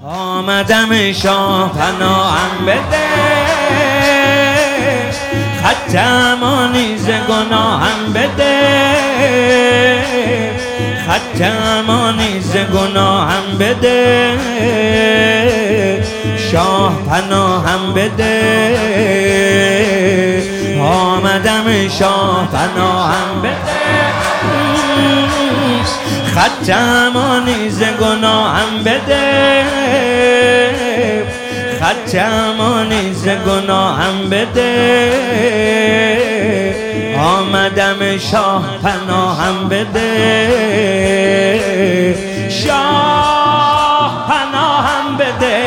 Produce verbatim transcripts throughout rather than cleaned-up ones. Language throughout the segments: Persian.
آمدم شاه پناهم بده، خط امانی ز گناهم بده، خط امانی ز گناهم بده، شاه پناهم بده. آمدم شاه پناهم بده، خط امانی ز گناهم بده، خط امانی ز گناهم بده. آمدم شاه پناهم بده، شاه پناهم بده،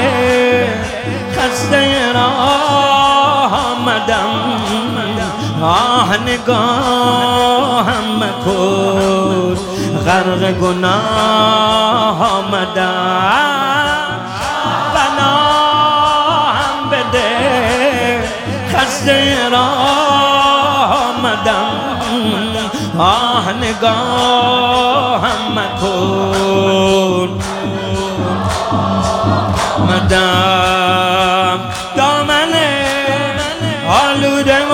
خسته راه آمدم، آه نگاهم مکن، غرق گناه آمدم، پناهم بده، خسته راه آمدم، آه نگاهم مکن. آمدم دامن آلوده و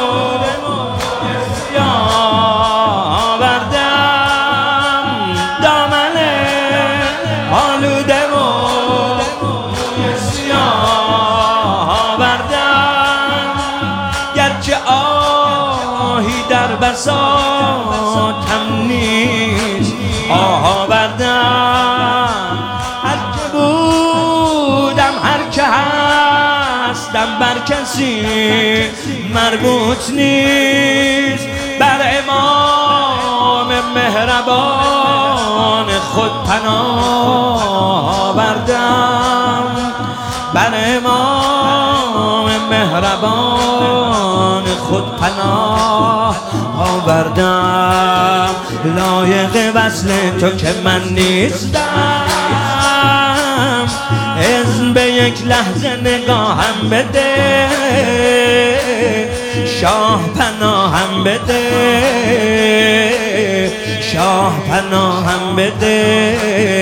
آوردم، دامن آلوده و سیاه آوردم، گرچه آهی در بساطم نیست آه آوردم، هر که بودم هر که هستم بر کسی مربوط نیست، بر امام مهربان خود پناه آوردم، بر امام مهربان خود پناه آوردم. لایق وصل تو که من نیستم، اذن به یک لحظه نگاهم بده، شاه پناهم بده، شاه پناهم بده،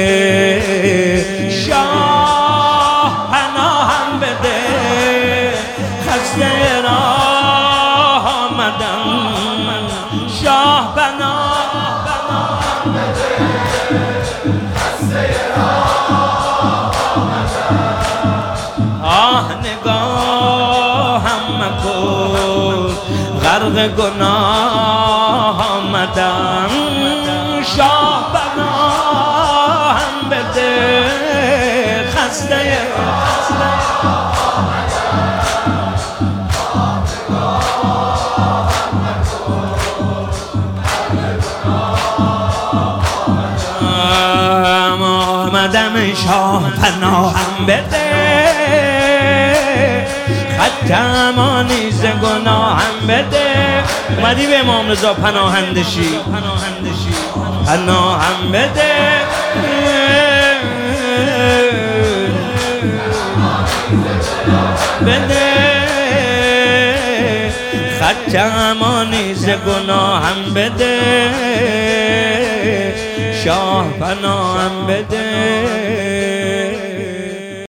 شاه پناهم بده، خسته راه آمدم، شاه پناهم بده، خسته راه آمدم، آه نگاهم مکن، غرق گناه آمدم، شاه پناهم بده، خسته آمدم شاه پناهم بده، خط امانی ز گناهم بده. اومدی به امام رضا پناهندشی، پناهم بده، بده، خط امانی ز گناهم بده، شاه پناهم بده.